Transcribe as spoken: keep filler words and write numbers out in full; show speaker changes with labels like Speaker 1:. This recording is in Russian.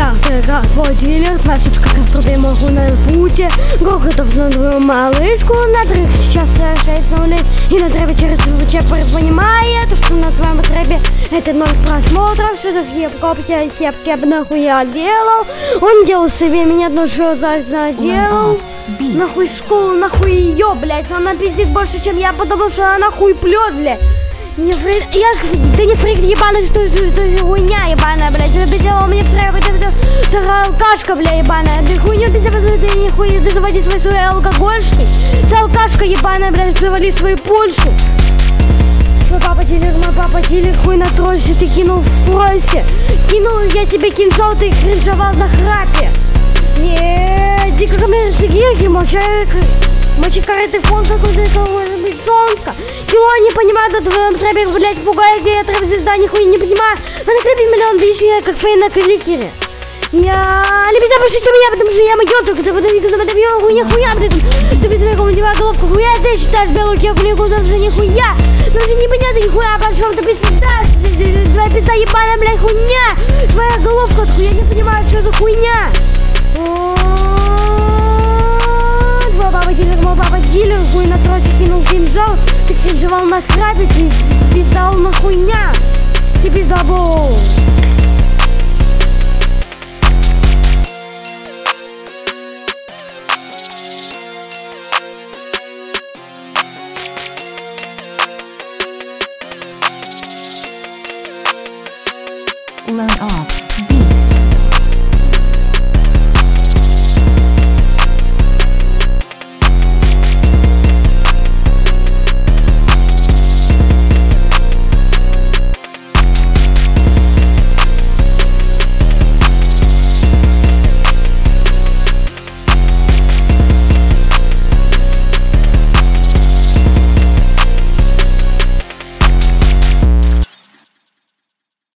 Speaker 1: Я, ты как твой дилер, твоя сучка как в трубе могу на пути. Грохотов на твою малышку, на трек сейчас шесть нулей. И на требе через ВЧ понимает, что на твоем требе это ноль просмотров. Что за хепка, я кепки нахуя делал. Он делал себе меня, ну что за заделал. Нахуй школу, нахуй ее, блядь. Она пиздит больше, чем я, потому что она нахуй плет, блядь. Не фрик, я, ты не фрик ебаный, что это хуйня ебаная, блядь. Ты пиздела мне вчера, ты алкашка, блядь, ебаная. Ты хуйню пиздела, ты не хуй, ты заводи свои свои алкогольшки. Ты алкашка ебаная, блядь, завали свою Польшу. Мой папа дилер, мой папа дилер, хуй на тросе, ты кинул в просе. Кинул я тебе кинжал, ты кринжовал на храпе. Не, дико ко мне сигирки, мочай, мочи кареты фон какой-то, бессонка. Кило не понимаю, на твоем требе, блядь, пугает, я трэп звезда, нихуя не понимаю. А на требе миллион бисия, как фейн на кликере. Я лебезя больше, чем я, потому что я могу только ты подойди к нам, хуйня, хуя, блядь. Ты блядь, твоя надевай головку, хуя, ты считаешь белую кеку, никуда же нихуя. Ну же непонятно нихуя, обо чем ты пиздашь, твоя пизда ебаная, блядь, хуйня. Твоя головка, хуя, не понимаю, что за хуйня. Твой папа дилер, мой папа дилер, хуй на тросе кинул кинжал. Ты кринжевал на храпе, ты пиздал на хуйня. Ты пиздабол.